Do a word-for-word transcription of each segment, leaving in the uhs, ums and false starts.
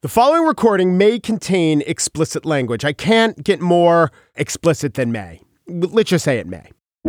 The following recording may contain explicit language. I can't get more explicit than may. Let's just say it may.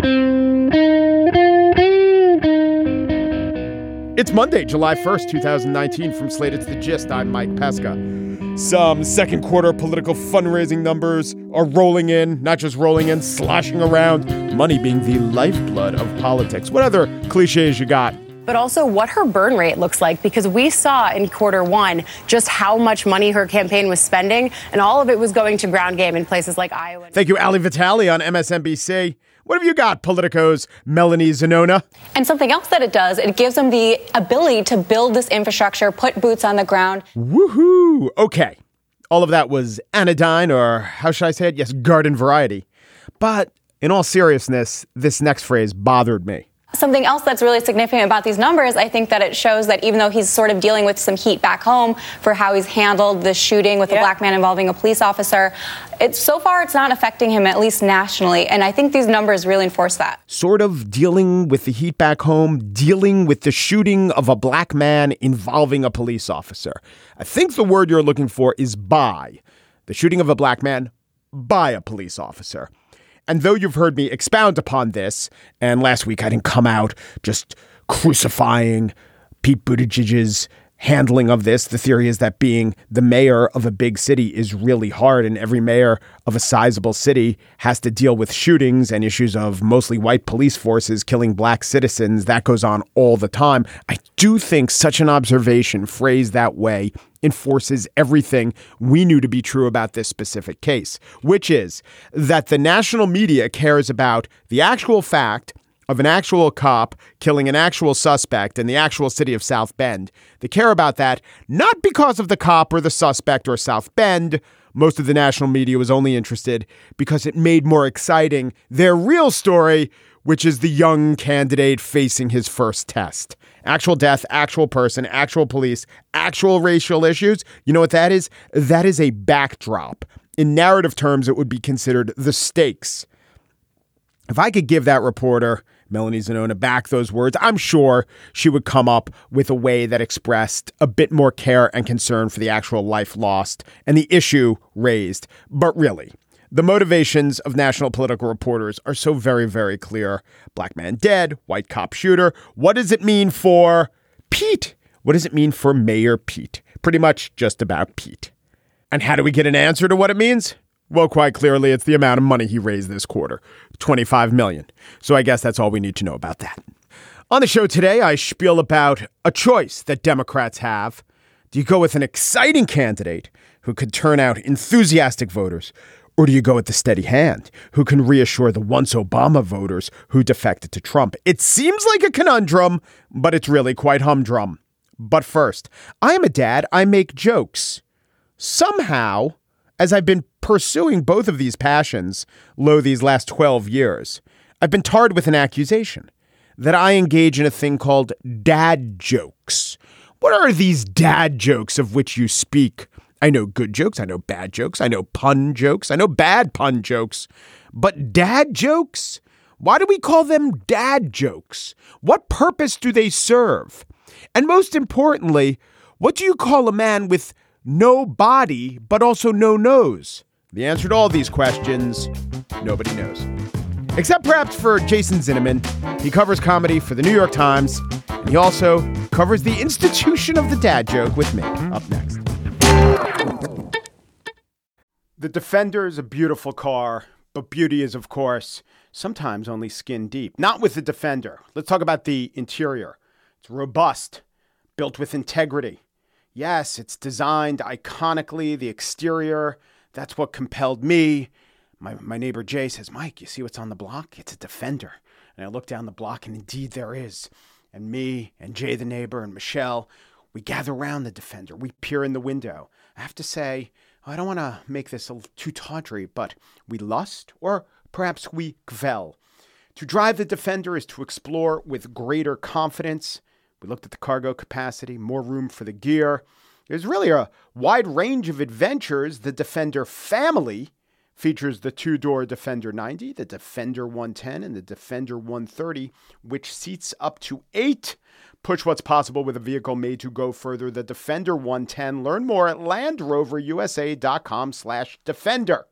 It's Monday, July first, twenty nineteen. From Slate, it's The Gist. I'm Mike Pesca. Some second quarter political fundraising numbers are rolling in, not just rolling in, sloshing around. Money being the lifeblood of politics. What other cliches you got? But also what her burn rate looks like, because we saw in quarter one just how much money her campaign was spending, and all of it was going to ground game in places like Iowa. Thank you, Ali Vitale on M S N B C. What have you got, Politico's Melanie Zanona? And something else that it does, it gives them the ability to build this infrastructure, put boots on the ground. Woohoo! Okay. All of that was anodyne, or how should I say it? Yes, garden variety. But in all seriousness, this next phrase bothered me. Something else that's really significant about these numbers, I think that it shows that even though he's sort of dealing with some heat back home for how he's handled the shooting with yeah. a black man involving a police officer, it's so far it's not affecting him, at least nationally. And I think these numbers really enforce that. Sort of dealing with the heat back home, dealing with the shooting of a black man involving a police officer. I think the word you're looking for is by. The shooting of a black man by a police officer. And though you've heard me expound upon this, and last week I didn't come out just crucifying Pete Buttigieg's handling of this, the theory is that being the mayor of a big city is really hard, and every mayor of a sizable city has to deal with shootings and issues of mostly white police forces killing black citizens. That goes on all the time. I do think such an observation phrased that way enforces everything we knew to be true about this specific case, which is that the national media cares about the actual fact of an actual cop killing an actual suspect in the actual city of South Bend. They care about that not because of the cop or the suspect or South Bend. Most of the national media was only interested because it made more exciting their real story, which is the young candidate facing his first test. Actual death, actual person, actual police, actual racial issues. You know what that is? That is a backdrop. In narrative terms, it would be considered the stakes. If I could give that reporter, Melanie Zanona, back those words, I'm sure she would come up with a way that expressed a bit more care and concern for the actual life lost and the issue raised. But really, the motivations of national political reporters are so very, very clear. Black man dead, white cop shooter. What does it mean for Pete? What does it mean for Mayor Pete? Pretty much just about Pete. And how do we get an answer to what it means? Well, quite clearly, it's the amount of money he raised this quarter, twenty-five million dollars. So I guess that's all we need to know about that. On the show today, I spiel about a choice that Democrats have. Do you go with an exciting candidate who could turn out enthusiastic voters? Or do you go with the steady hand who can reassure the once Obama voters who defected to Trump? It seems like a conundrum, but it's really quite humdrum. But first, I am a dad. I make jokes. Somehow, as I've been pursuing both of these passions, lo, these last twelve years, I've been tarred with an accusation that I engage in a thing called dad jokes. What are these dad jokes of which you speak? I know good jokes. I know bad jokes. I know pun jokes. I know bad pun jokes. But dad jokes? Why do we call them dad jokes? What purpose do they serve? And most importantly, what do you call a man with no body, but also no nose? The answer to all these questions, nobody knows. Except perhaps for Jason Zinnemann. He covers comedy for the New York Times, and he also covers the institution of the dad joke with me. Up next. The Defender is a beautiful car, but beauty is, of course, sometimes only skin deep. Not with the Defender. Let's talk about the interior. It's robust, built with integrity. Yes, it's designed iconically. The exterior, that's what compelled me. My my neighbor Jay says, Mike, you see what's on the block? It's a Defender. And I look down the block, and indeed there is. And me and Jay, the neighbor, and Michelle, we gather around the Defender. We peer in the window. I have to say, I don't want to make this a too tawdry, but we lust, or perhaps we gvel. To drive the Defender is to explore with greater confidence. We looked at the cargo capacity, more room for the gear. There's really a wide range of adventures the Defender family features the two-door Defender ninety, the Defender one ten, and the Defender one thirty, which seats up to eight. Push what's possible with a vehicle made to go further. The Defender one ten. Learn more at LandRoverUSA.com slash Defender.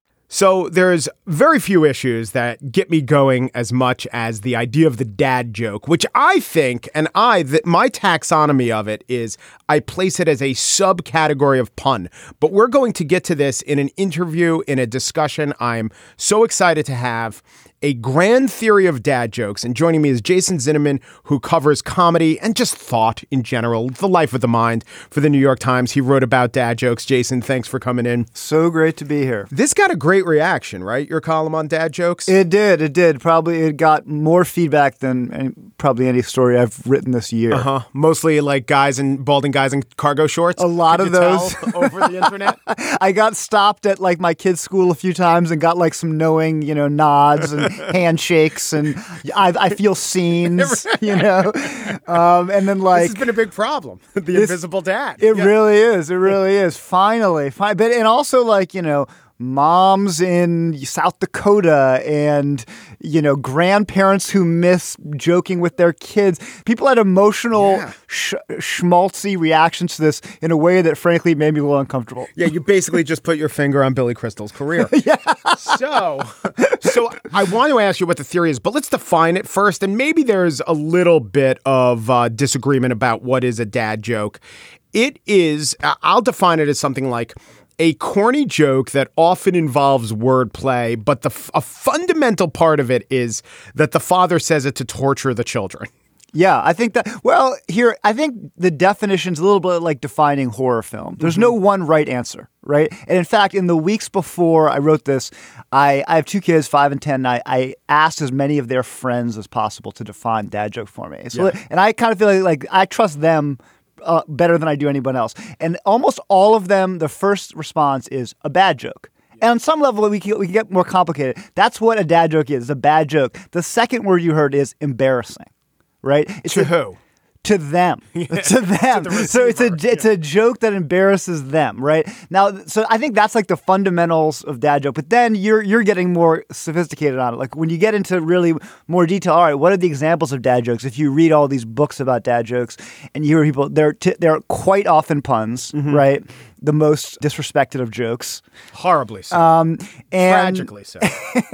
So there's very few issues that get me going as much as the idea of the dad joke, which I think, and I, that my taxonomy of it is I place it as a subcategory of pun. But we're going to get to this in an interview, in a discussion I'm so excited to have. A grand theory of dad jokes. And joining me is Jason Zinoman, who covers comedy and just thought in general, the life of the mind for the New York Times. He wrote about dad jokes. Jason, thanks for coming in. So great to be here. This got a great reaction, right? Your column on dad jokes? It did. It did. Probably it got more feedback than any, probably any story I've written this year. Uh-huh. Mostly like guys and balding guys in cargo shorts. A lot Could of you those tell over the internet. I got stopped at like my kid's school a few times and got like some knowing, you know, nods and handshakes, and I, I feel scenes, you know, um, and then like this has been a big problem. The this, invisible dad. It yeah. really is. It really is. Finally, fi- but and also like you know. Moms in South Dakota and, you know, grandparents who miss joking with their kids. People had emotional, yeah. sh- schmaltzy reactions to this in a way that, frankly, made me a little uncomfortable. Yeah, you basically just put your finger on Billy Crystal's career. yeah. So, so I want to ask you what the theory is, but let's define it first. And maybe there's a little bit of uh, disagreement about what is a dad joke. It is, I'll define it as something like a corny joke that often involves wordplay, but the a fundamental part of it is that the father says it to torture the children. Yeah, I think that, well, here, I think the definition's a little bit like defining horror film. There's mm-hmm. no one right answer, right? And in fact, in the weeks before I wrote this, I, I have two kids, five and ten, and I, I asked as many of their friends as possible to define dad joke for me. So, yeah. And I kind of feel like, like I trust them Uh, better than I do anyone else. And almost all of them, the first response is a bad joke. And on some level, we can, we can get more complicated. That's what a dad joke is, a bad joke. The second word you heard is embarrassing, right? It's to a, who? To them. Yeah. To them. To the so it's a it's yeah. a joke that embarrasses them, right? Now, so I think that's like the fundamentals of dad joke. But then you're you're getting more sophisticated on it. Like when you get into really more detail, all right, what are the examples of dad jokes? If you read all these books about dad jokes and you hear people, they're t- they're quite often puns, mm-hmm. right? The most disrespected of jokes, horribly so, um, and, tragically so.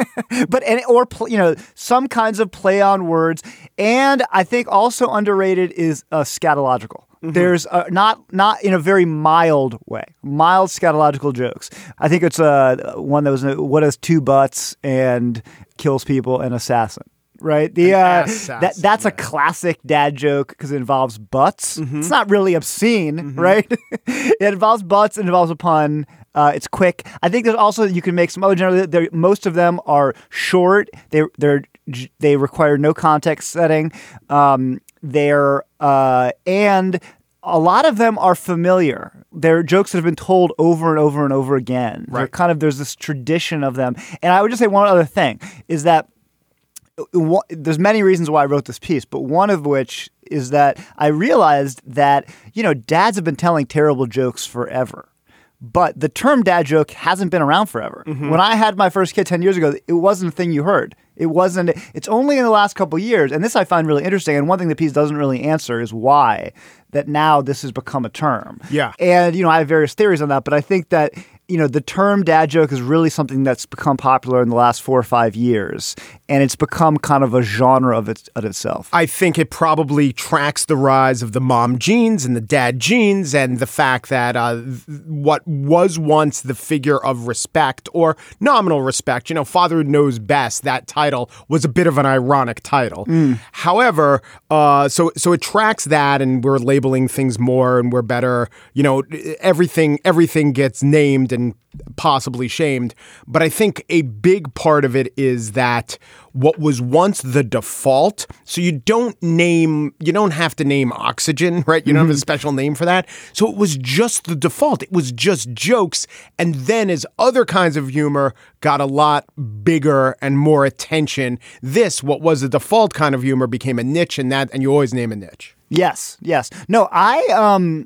But and or pl- you know some kinds of play on words, and I think also underrated is uh, scatological. Mm-hmm. There's uh, not not in a very mild way, mild scatological jokes. I think it's uh, one that was uh, what has two butts and kills people, an assassin. Right, the uh, that that's yeah. a classic dad joke because it involves butts. Mm-hmm. It's not really obscene, mm-hmm. right? It involves butts. It involves a pun. Uh, it's quick. I think there's also you can make some other. Generally, most of them are short. They they're they require no context setting. Um, they're uh, and a lot of them are familiar. They're jokes that have been told over and over and over again. Right. They're kind of there's this tradition of them. And I would just say one other thing is that. There's many reasons why I wrote this piece, but one of which is that I realized that, you know, dads have been telling terrible jokes forever. But the term dad joke hasn't been around forever. Mm-hmm. When I had my first kid ten years ago, it wasn't a thing you heard. It wasn't. It's only in the last couple of years, and this I find really interesting. And one thing the piece doesn't really answer is why that now this has become a term. Yeah. And, you know, I have various theories on that, but I think that, you know, the term dad joke is really something that's become popular in the last four or five years. And it's become kind of a genre of, its, of itself. I think it probably tracks the rise of the mom genes and the dad genes and the fact that uh, what was once the figure of respect or nominal respect, you know, father knows best, that title was a bit of an ironic title. Mm. However, uh, so so it tracks that and we're labeling things more and we're better, you know, everything everything gets named and possibly shamed. But I think a big part of it is that what was once the default, so you don't name, you don't have to name oxygen, right? You don't mm-hmm. have a special name for that. So it was just the default. It was just jokes. And then as other kinds of humor got a lot bigger and more attention, this, what was the default kind of humor, became a niche, and that, and you always name a niche. Yes, yes. No, I, um,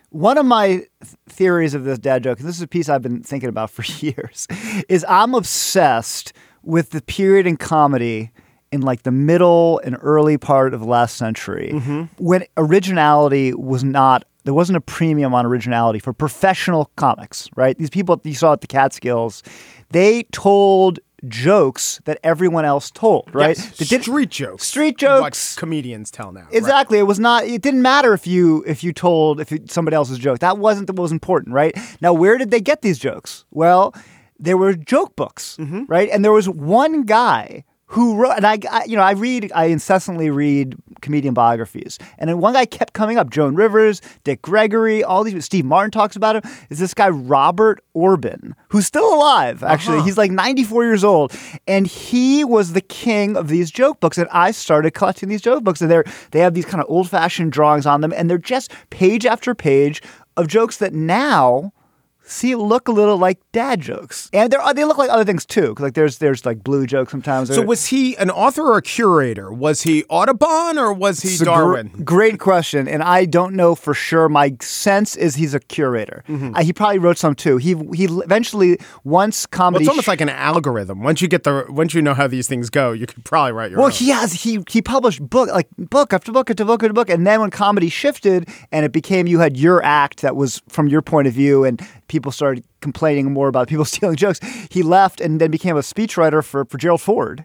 One of my th- theories of this dad joke, and this is a piece I've been thinking about for years, is I'm obsessed with the period in comedy in like the middle and early part of the last century mm-hmm. when originality was not, there wasn't a premium on originality for professional comics, right? These people you saw at the Catskills, they told jokes that everyone else told, right? Yes, They did, street jokes. Street jokes. What comedians tell now. Exactly. Right? It was not, it didn't matter if you if you told if you, somebody else's joke. That wasn't what was important, right? Now, where did they get these jokes? Well, there were joke books, mm-hmm. right? And there was one guy who wrote, and I, I, you know, I read, I incessantly read comedian biographies, and then one guy kept coming up: Joan Rivers, Dick Gregory, all these. Steve Martin talks about him. Is this guy Robert Orban, who's still alive? Actually, uh-huh. He's like ninety-four years old, and he was the king of these joke books. And I started collecting these joke books, and they're they have these kind of old-fashioned drawings on them, and they're just page after page of jokes that now see look a little like dad jokes, and they they look like other things too. Cause like there's there's like blue jokes sometimes. So was he an author or a curator? Was he Audubon or was he Darwin? Gr- great question, and I don't know for sure. My sense is he's a curator. Mm-hmm. Uh, he probably wrote some too. He he eventually once comedy. Well, it's almost sh- like an algorithm. Once you get the once you know how these things go, you could probably write your well, own. Well, he has he he published book like book after book after book after book, and then when comedy shifted and it became you had your act that was from your point of view, and people started complaining more about people stealing jokes, he left and then became a speechwriter for, for Gerald Ford.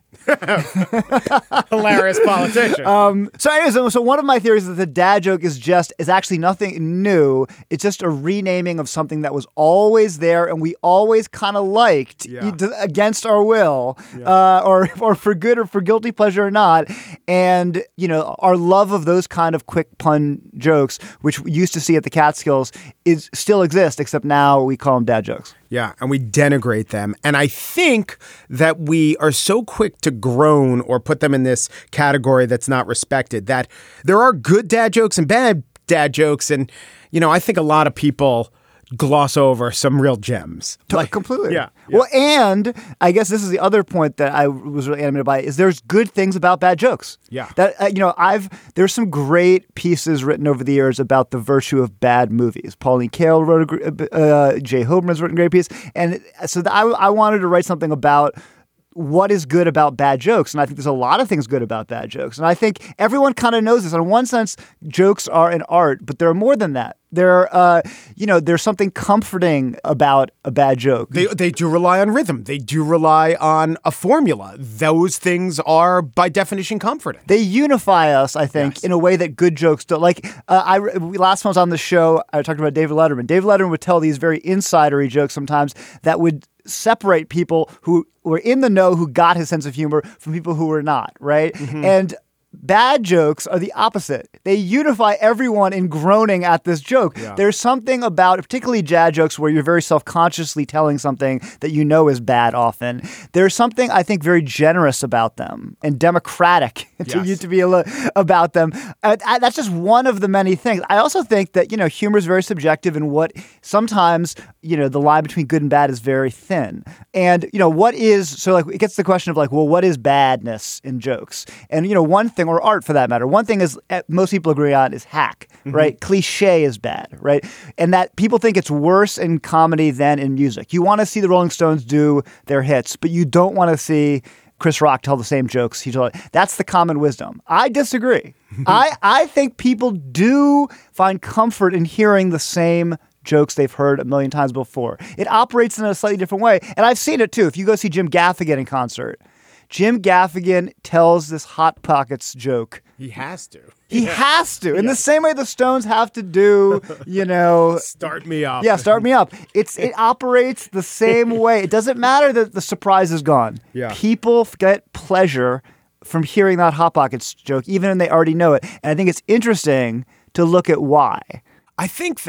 Hilarious politician. Um, so anyways, so one of my theories is that the dad joke is just, is actually nothing new. It's just a renaming of something that was always there and we always kind of liked yeah. against our will, yeah. uh, or, or for good or for guilty pleasure or not. And, you know, our love of those kind of quick pun jokes, which we used to see at the Catskills, is still exist, except now we call them dad jokes. Yeah, and we denigrate them. And I think that we are so quick to groan or put them in this category that's not respected, that there are good dad jokes and bad dad jokes. And, you know, I think a lot of people gloss over some real gems. Like, completely. Yeah, yeah. Well, and I guess this is the other point that I was really animated by is there's good things about bad jokes. Yeah. That, uh, you know, I've, there's some great pieces written over the years about the virtue of bad movies. Pauline Kael wrote a, uh, Jay Hoberman's written a great piece. And so I, I wanted to write something about what is good about bad jokes. And I think there's a lot of things good about bad jokes. And I think everyone kind of knows this. In one sense, jokes are an art, but they're more than that. There, uh, you know, there's something comforting about a bad joke. They they do rely on rhythm. They do rely on a formula. Those things are, by definition, comforting. They unify us, I think, yes. in a way that good jokes don't. Like, uh, I last time I was on the show, I talked about David Letterman. David Letterman would tell these very insidery jokes sometimes that would separate people who were in the know, who got his sense of humor, from people who were not, right? Mm-hmm. And bad jokes are the opposite. They unify everyone in groaning at this joke. Yeah. There's something about, particularly dad jokes, where you're very self-consciously telling something that you know is bad often. There's something, I think, very generous about them and democratic to yes. you to be able to, about them. Uh, I, that's just one of the many things. I also think that, you know, humor is very subjective, and what sometimes, you know, the line between good and bad is very thin. And, you know, what is, so like, it gets to the question of like, well, what is badness in jokes? And, you know, one thing, or art for that matter. One thing is most people agree on is hack, mm-hmm. right? Cliche is bad, right? And that people think it's worse in comedy than in music. You want to see the Rolling Stones do their hits, but you don't want to see Chris Rock tell the same jokes he told. That's the common wisdom. I disagree. I, I think people do find comfort in hearing the same jokes they've heard a million times before. It operates in a slightly different way. And I've seen it too. If you go see Jim Gaffigan in concert, Jim Gaffigan tells this Hot Pockets joke. He has to. He yeah. has to. In yeah. the same way the Stones have to do, you know... Start me up. Yeah, start me up. It's It operates the same way. It doesn't matter that the surprise is gone. Yeah. People get pleasure from hearing that Hot Pockets joke, even when they already know it. And I think it's interesting to look at why. I think that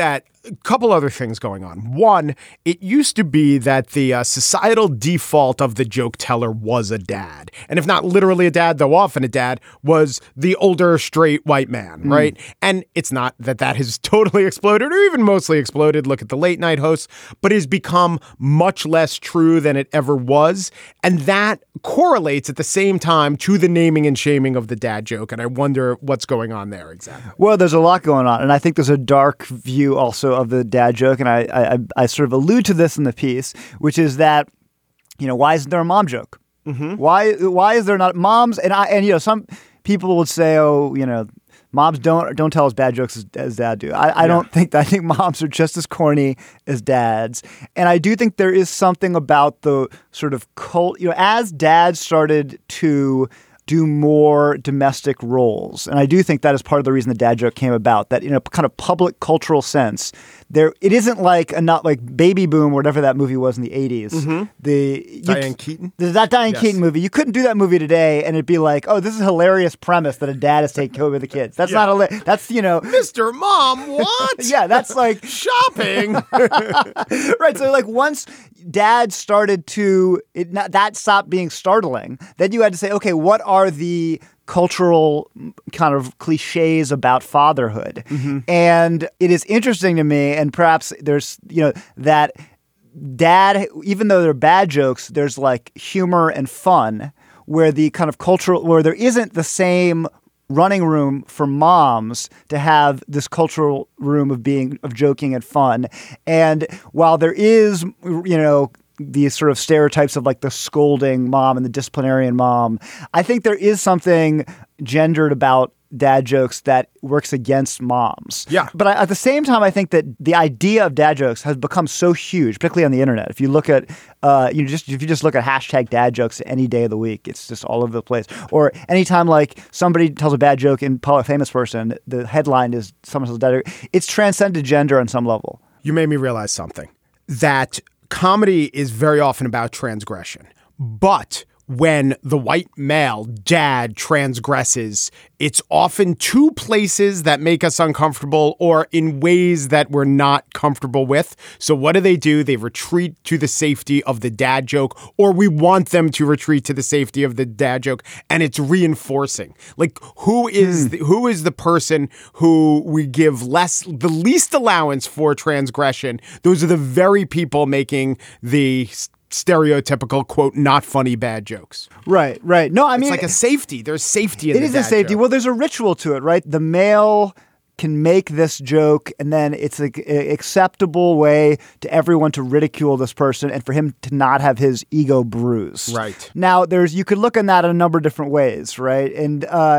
a couple other things going on. One, it used to be that the uh, societal default of the joke teller was a dad. And if not literally a dad, though often a dad, was the older straight white man, mm. right? And it's not that that has totally exploded or even mostly exploded. Look at the late night hosts, but has become much less true than it ever was. And that correlates at the same time to the naming and shaming of the dad joke. And I wonder what's going on there exactly. Well, there's a lot going on. And I think there's a dark view also of the dad joke. And I, I, I sort of allude to this in the piece, which is that, you know, why isn't there a mom joke? Mm-hmm. Why why is there not moms? And I and you know, some people would say, oh, you know, moms don't don't tell us bad jokes as, as dad do. I, I yeah. don't think that. I think moms are just as corny as dads. And I do think there is something about the sort of cult, you know, as dads started to do more domestic roles. And I do think that is part of the reason the dad joke came about, that in a kind of public cultural sense, there it isn't like a not like Baby Boom, whatever that movie was in the eighties. Mm-hmm. The Diane you, Keaton? That Diane yes. Keaton movie. You couldn't do that movie today and it'd be like, oh, this is a hilarious premise that a dad is taking care of the kids. That's yeah. not hilarious. That's, you know. Mister Mom, what? yeah, that's like. Shopping. Right. So like once dad started to, it, not, that stopped being startling, then you had to say, okay, what are the cultural kind of cliches about fatherhood? Mm-hmm. And it is interesting to me, and perhaps there's, you know, that dad, even though they're bad jokes, there's like humor and fun, where the kind of cultural, where there isn't the same running room for moms to have this cultural room of being, of joking and fun. And while there is, you know, these sort of stereotypes of like the scolding mom and the disciplinarian mom, I think there is something gendered about dad jokes that works against moms. Yeah. But I, at the same time, I think that the idea of dad jokes has become so huge, particularly on the internet. If you look at, uh, you just if you just look at hashtag dad jokes any day of the week, it's just all over the place. Or anytime like somebody tells a bad joke in a famous person, the headline is someone tells a dad joke. It's transcended gender on some level. You made me realize something, that comedy is very often about transgression, but when the white male dad transgresses, it's often two places that make us uncomfortable or in ways that we're not comfortable with. So what do they do? They retreat to the safety of the dad joke, or we want them to retreat to the safety of the dad joke, and it's reinforcing. Like, who is the, who is the person who we give less, the least allowance for transgression? Those are the very people making the stereotypical, quote, not funny bad jokes. Right, right. No, I mean, it's like a safety. There's safety in it the is dad a safety. joke. Well, there's a ritual to it, right? The male can make this joke, and then it's an acceptable way to everyone to ridicule this person and for him to not have his ego bruised. Right. Now, there's you could look at that in a number of different ways, right? And uh,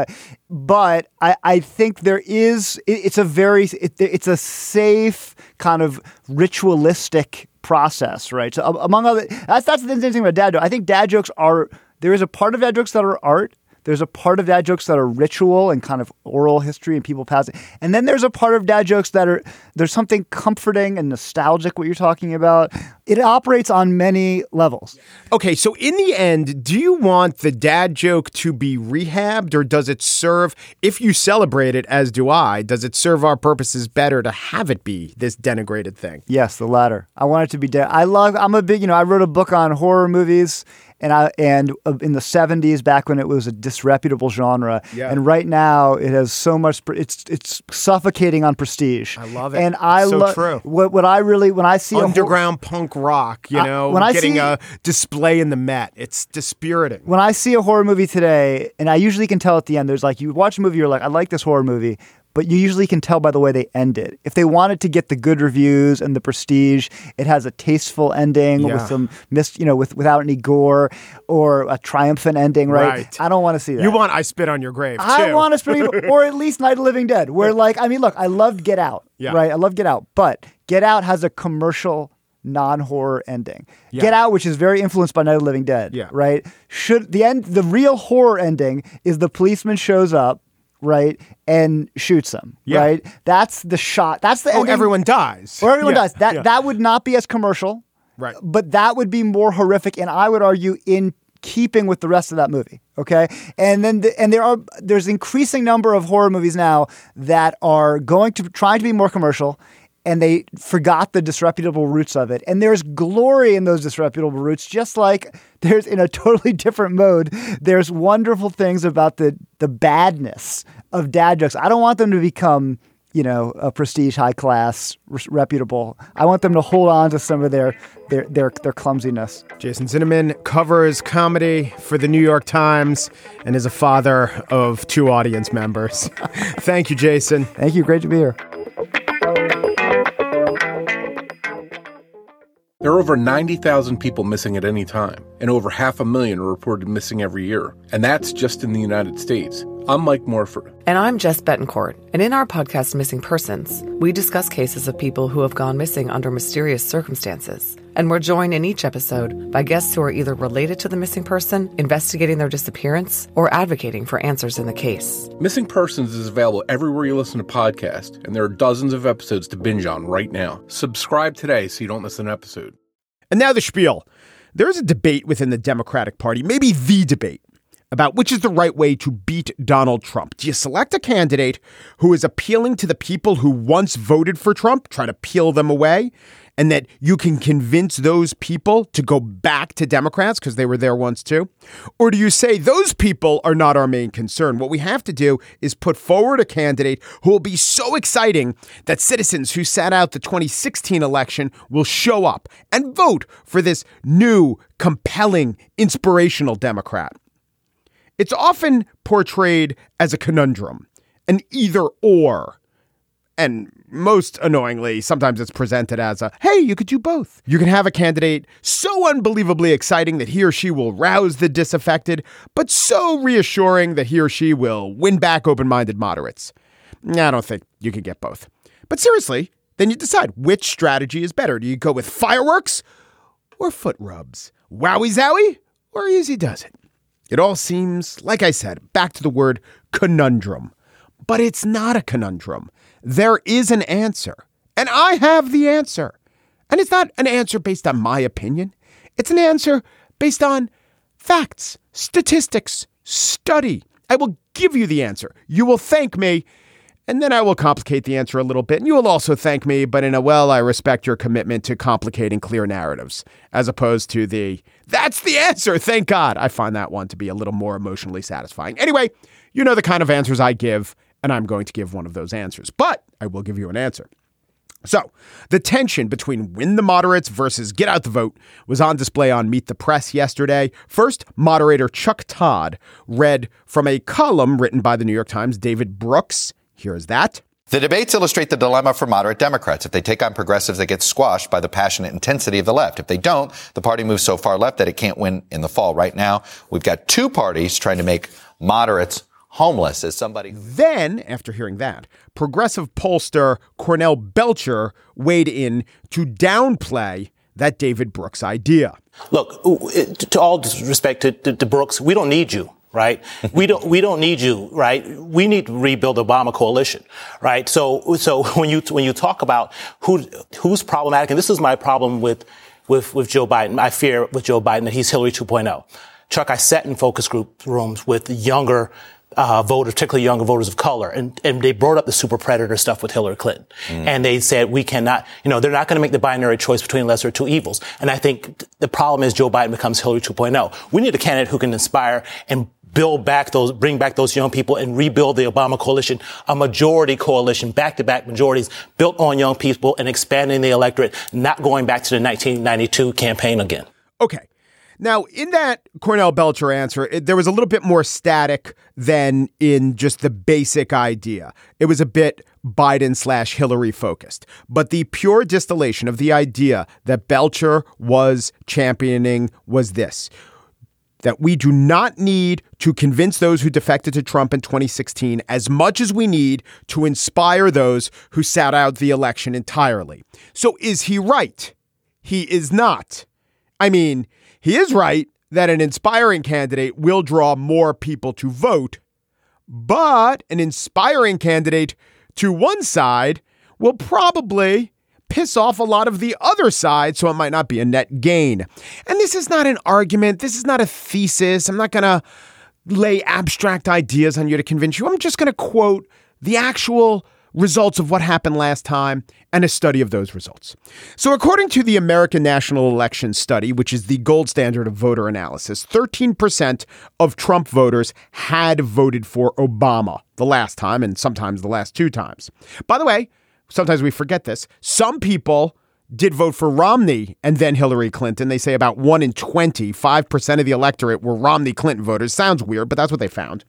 but I, I think there is it, it's a very it, it's a safe kind of ritualistic process, right? So among other, that's that's the interesting thing about dad jokes. I think dad jokes are, there is a part of dad jokes that are art. There's a part of dad jokes that are ritual and kind of oral history and people passing. And then there's a part of dad jokes that are, there's something comforting and nostalgic, what you're talking about. It operates on many levels. Okay, so in the end, do you want the dad joke to be rehabbed, or does it serve, if you celebrate it, as do I, does it serve our purposes better to have it be this denigrated thing? Yes, the latter. I want it to be dead. I love, I'm a big, you know, I wrote a book on horror movies. And I and in the seventies, back when it was a disreputable genre, yeah. and right now it has so much. It's it's suffocating on prestige. I love it. And I so love true. What what I really when I see underground a hor- punk rock, you know, I, when I getting see, a display in the Met, it's dispiriting. When I see a horror movie today, and I usually can tell at the end, there's like you watch a movie, you're like, I like this horror movie. But you usually can tell by the way they end it. If they wanted to get the good reviews and the prestige, it has a tasteful ending yeah. with some mis- you know, with without any gore, or a triumphant ending, right? right. I don't want to see that. You want I Spit on Your Grave, too. I want to spit, or at least Night of the Living Dead, where like, I mean, look, I loved Get Out, yeah. right? I love Get Out, but Get Out has a commercial non-horror ending. Yeah. Get Out, which is very influenced by Night of the Living Dead, yeah. right? Should the end, the real horror ending is the policeman shows up, right, and shoots them, yeah. right? That's the shot. That's the oh, ending. everyone dies. Or everyone yeah. dies. That yeah. that would not be as commercial, right? But that would be more horrific, and I would argue in keeping with the rest of that movie. Okay, and then the, and there are there's increasing number of horror movies now that are going to trying to be more commercial. and they forgot the disreputable roots of it. And there's glory in those disreputable roots, just like there's in a totally different mode. There's wonderful things about the the badness of dad jokes. I don't want them to become, you know, a prestige, high class, re- reputable. I want them to hold on to some of their their their, their clumsiness. Jason Zinoman covers comedy for the New York Times and is a father of two audience members. Thank you, Jason. Thank you. Great to be here. There are over ninety thousand people missing at any time, and over half a million are reported missing every year. And that's just in the United States. I'm Mike Morford. And I'm Jess Betancourt. And in our podcast, Missing Persons, we discuss cases of people who have gone missing under mysterious circumstances. And we're joined in each episode by guests who are either related to the missing person, investigating their disappearance, or advocating for answers in the case. Missing Persons is available everywhere you listen to podcasts, and there are dozens of episodes to binge on right now. Subscribe today so you don't miss an episode. And now the spiel. There is a debate within the Democratic Party, maybe the debate, about which is the right way to beat Donald Trump. Do you select a candidate who is appealing to the people who once voted for Trump, try to peel them away, and that you can convince those people to go back to Democrats because they were there once too? Or do you say those people are not our main concern? What we have to do is put forward a candidate who will be so exciting that citizens who sat out the twenty sixteen election will show up and vote for this new, compelling, inspirational Democrat. It's often portrayed as a conundrum, an either or. And most annoyingly, sometimes it's presented as a, hey, you could do both. You can have a candidate so unbelievably exciting that he or she will rouse the disaffected, but so reassuring that he or she will win back open-minded moderates. I don't think you can get both. But seriously, then you decide which strategy is better. Do you go with fireworks or foot rubs? Wowie zowie or easy does it? It all seems, like I said, back to the word conundrum. But it's not a conundrum. There is an answer. And I have the answer. And it's not an answer based on my opinion. It's an answer based on facts, statistics, study. I will give you the answer. You will thank me. And then I will complicate the answer a little bit. And you will also thank me, but in a, well, I respect your commitment to complicating clear narratives, as opposed to the, that's the answer, thank God. I find that one to be a little more emotionally satisfying. Anyway, you know the kind of answers I give, and I'm going to give one of those answers. But I will give you an answer. So the tension between win the moderates versus get out the vote was on display on Meet the Press yesterday. First, moderator Chuck Todd read from a column written by the New York Times' David Brooks. Here is that. The debates illustrate the dilemma for moderate Democrats. If they take on progressives, they get squashed by the passionate intensity of the left. If they don't, the party moves so far left that it can't win in the fall. Right now, we've got two parties trying to make moderates homeless. As somebody who... Then, after hearing that, progressive pollster Cornell Belcher weighed in to downplay that David Brooks idea. Look, to all respect to, to, to Brooks, we don't need you. Right. We don't we don't need you. Right. We need to rebuild the Obama coalition. Right. So so when you when you talk about who who's problematic, and this is my problem with with, with Joe Biden, I fear with Joe Biden that he's Hillary two point oh. Chuck, I sat in focus group rooms with younger uh, voters, particularly younger voters of color, and, and they brought up the super predator stuff with Hillary Clinton. Mm. And they said we cannot, you know, they're not going to make the binary choice between lesser of two evils. And I think the problem is Joe Biden becomes Hillary two point oh. We need a candidate who can inspire and build back those, bring back those young people and rebuild the Obama coalition, a majority coalition, back-to-back majorities built on young people and expanding the electorate, not going back to the nineteen ninety-two campaign again. Okay. Now, in that Cornell Belcher answer, it, there was a little bit more static than in just the basic idea. It was a bit Biden slash Hillary focused. But the pure distillation of the idea that Belcher was championing was this: that we do not need to convince those who defected to Trump in twenty sixteen as much as we need to inspire those who sat out the election entirely. So is he right? He is not. I mean, he is right that an inspiring candidate will draw more people to vote, but an inspiring candidate to one side will probably piss off a lot of the other side, so it might not be a net gain. And this is not an argument. This is not a thesis. I'm not going to lay abstract ideas on you to convince you. I'm just going to quote the actual results of what happened last time, and a study of those results. So according to the American National Election Study, which is the gold standard of voter analysis, thirteen percent of Trump voters had voted for Obama the last time and sometimes the last two times. By the way, sometimes we forget this. Some people did vote for Romney and then Hillary Clinton. They say about one in twenty, five percent of the electorate were Romney Clinton voters. Sounds weird, but that's what they found.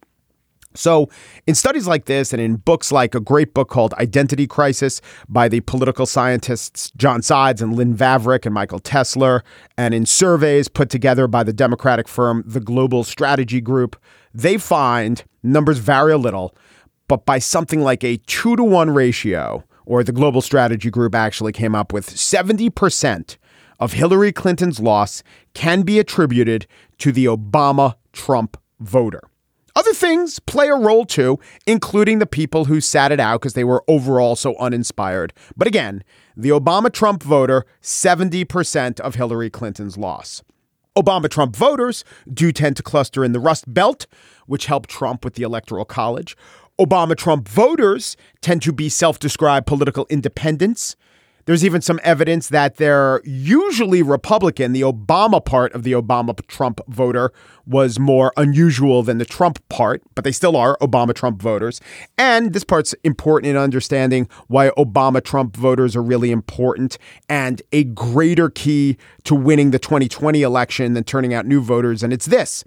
So in studies like this and in books like a great book called Identity Crisis by the political scientists John Sides and Lynn Vavreck and Michael Tesler, and in surveys put together by the Democratic firm The Global Strategy Group, they find numbers vary a little, but by something like a two to one ratio, or the Global Strategy Group actually came up with seventy percent of Hillary Clinton's loss can be attributed to the Obama-Trump voter. Other things play a role, too, including the people who sat it out because they were overall so uninspired. But again, the Obama-Trump voter, seventy percent of Hillary Clinton's loss. Obama-Trump voters do tend to cluster in the Rust Belt, which helped Trump with the Electoral College. Obama-Trump voters tend to be self-described political independents. There's even some evidence that they're usually Republican. The Obama part of the Obama-Trump voter was more unusual than the Trump part, but they still are Obama-Trump voters. And this part's important in understanding why Obama-Trump voters are really important and a greater key to winning the twenty twenty election than turning out new voters. And it's this: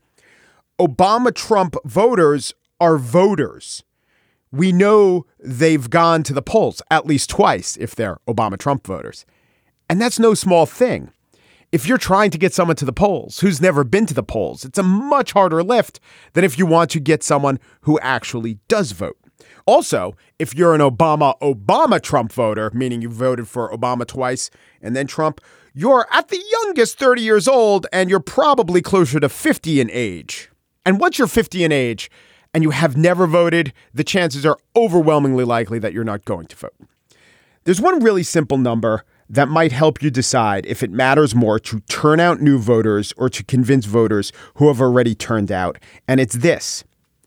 Obama-Trump voters are voters. We know they've gone to the polls at least twice if they're Obama-Trump voters. And that's no small thing. If you're trying to get someone to the polls who's never been to the polls, it's a much harder lift than if you want to get someone who actually does vote. Also, if you're an Obama-Obama-Trump voter, meaning you voted for Obama twice and then Trump, you're at the youngest thirty years old and you're probably closer to fifty in age. And once you're fifty in age, and you have never voted, the chances are overwhelmingly likely that you're not going to vote. There's one really simple number that might help you decide if it matters more to turn out new voters or to convince voters who have already turned out. And it's this: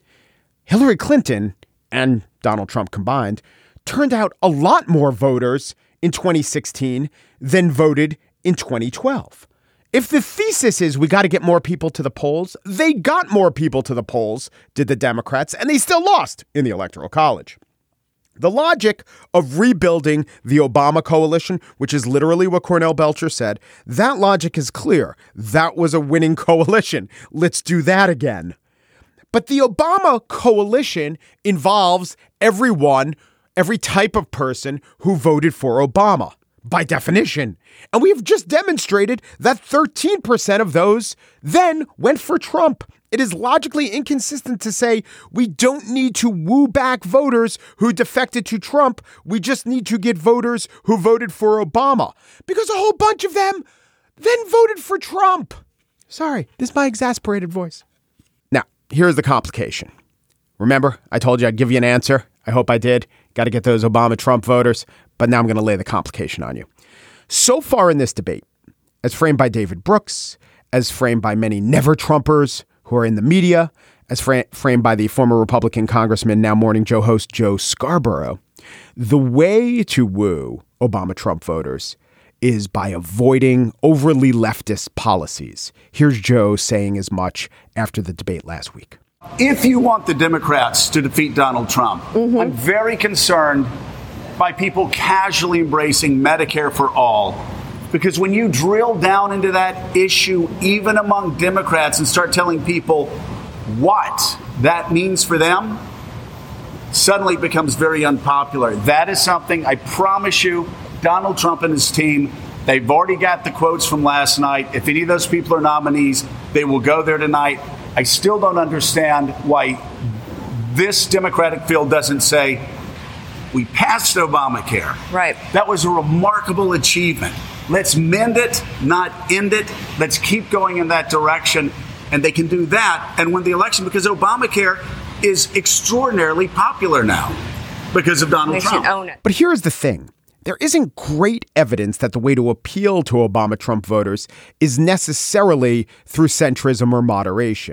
Hillary Clinton and Donald Trump combined turned out a lot more voters in twenty sixteen than voted in twenty twelve. If the thesis is we got to get more people to the polls, they got more people to the polls, did the Democrats, and they still lost in the Electoral College. The logic of rebuilding the Obama coalition, which is literally what Cornell Belcher said, that logic is clear. That was a winning coalition. Let's do that again. But the Obama coalition involves everyone, every type of person who voted for Obama, by definition. And we have just demonstrated that thirteen percent of those then went for Trump. It is logically inconsistent to say we don't need to woo back voters who defected to Trump. We just need to get voters who voted for Obama, because a whole bunch of them then voted for Trump. Sorry, this is my exasperated voice. Now, here's the complication. Remember, I told you I'd give you an answer. I hope I did. Got to get those Obama-Trump voters. But now I'm going to lay the complication on you. So far in this debate, as framed by David Brooks, as framed by many never-Trumpers who are in the media, as fra- framed by the former Republican Congressman, now Morning Joe host Joe Scarborough, the way to woo Obama-Trump voters is by avoiding overly leftist policies. Here's Joe saying as much after the debate last week. If you want the Democrats to defeat Donald Trump, mm-hmm. I'm very concerned by people casually embracing Medicare for all. Because when you drill down into that issue, even among Democrats, and start telling people what that means for them, suddenly it becomes very unpopular. That is something, I promise you, Donald Trump and his team, they've already got the quotes from last night. If any of those people are nominees, they will go there tonight. I still don't understand why this Democratic field doesn't say, we passed Obamacare. Right. That was a remarkable achievement. Let's mend it, not end it. Let's keep going in that direction. And they can do that and win the election because Obamacare is extraordinarily popular now because of Donald they Trump. Should own it. But here's the thing. There isn't great evidence that the way to appeal to Obama-Trump voters is necessarily through centrism or moderation.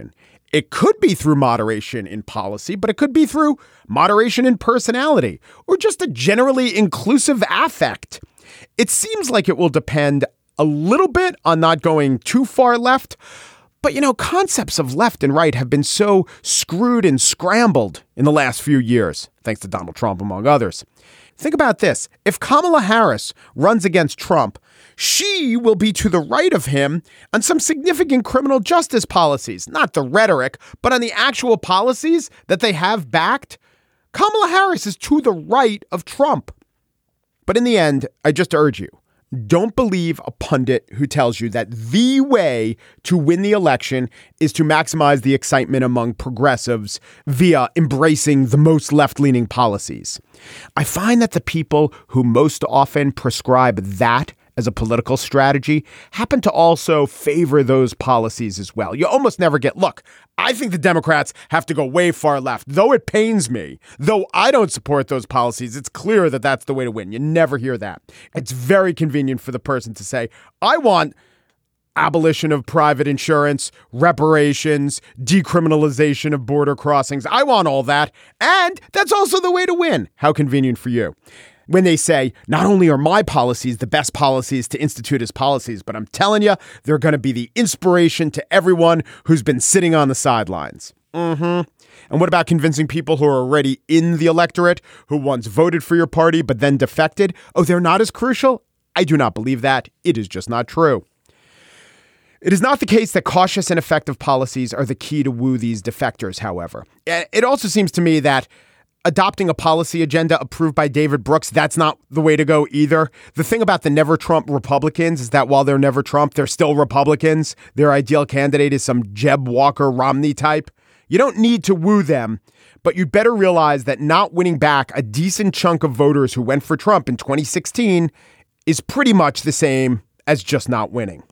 It could be through moderation in policy, but it could be through moderation in personality or just a generally inclusive affect. It seems like it will depend a little bit on not going too far left. But, you know, concepts of left and right have been so screwed and scrambled in the last few years, thanks to Donald Trump, among others. Think about this. If Kamala Harris runs against Trump, she will be to the right of him on some significant criminal justice policies, not the rhetoric, but on the actual policies that they have backed. Kamala Harris is to the right of Trump. But in the end, I just urge you, don't believe a pundit who tells you that the way to win the election is to maximize the excitement among progressives via embracing the most left-leaning policies. I find that the people who most often prescribe that as a political strategy happen to also favor those policies as well. You almost never get, look, I think the Democrats have to go way far left, though it pains me. Though I don't support those policies, it's clear that that's the way to win. You never hear that. It's very convenient for the person to say, I want abolition of private insurance, reparations, decriminalization of border crossings. I want all that. And that's also the way to win. How convenient for you. When they say, not only are my policies the best policies to institute as policies, but I'm telling you, they're going to be the inspiration to everyone who's been sitting on the sidelines. Mm-hmm. And what about convincing people who are already in the electorate, who once voted for your party but then defected? Oh, they're not as crucial? I do not believe that. It is just not true. It is not the case that cautious and effective policies are the key to woo these defectors, however. It also seems to me that adopting a policy agenda approved by David Brooks, that's not the way to go either. The thing about the never Trump Republicans is that while they're never Trump, they're still Republicans. Their ideal candidate is some Jeb Walker Romney type. You don't need to woo them, but you'd better realize that not winning back a decent chunk of voters who went for Trump in twenty sixteen is pretty much the same as just not winning.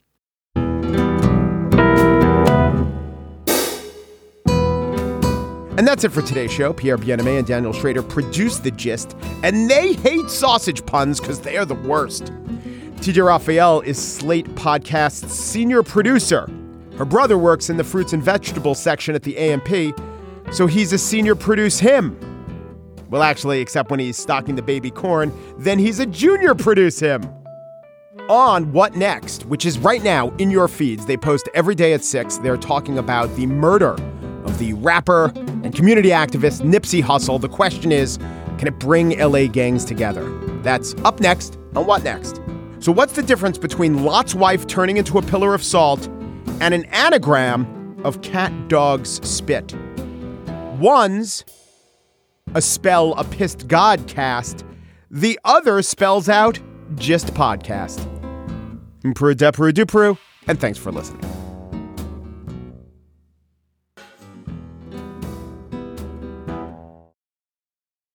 And that's it for today's show. Pierre Bienaimé and Daniel Schrader produced The Gist, and they hate sausage puns because they are the worst. T J Raphael is Slate Podcast's senior producer. Her brother works in the fruits and vegetables section at the A M P, so he's a senior produce him. Well, actually, except when he's stocking the baby corn, then he's a junior produce him. On What Next, which is right now in your feeds, they post every day at six. They're talking about the murder of the rapper and community activist Nipsey Hussle. The question is, can it bring L A gangs together? That's up next on What Next. So what's the difference between Lot's wife turning into a pillar of salt and an anagram of cat dog's spit? One's a spell a pissed God cast. The other spells out just podcast. Mpru depru dupru, and thanks for listening.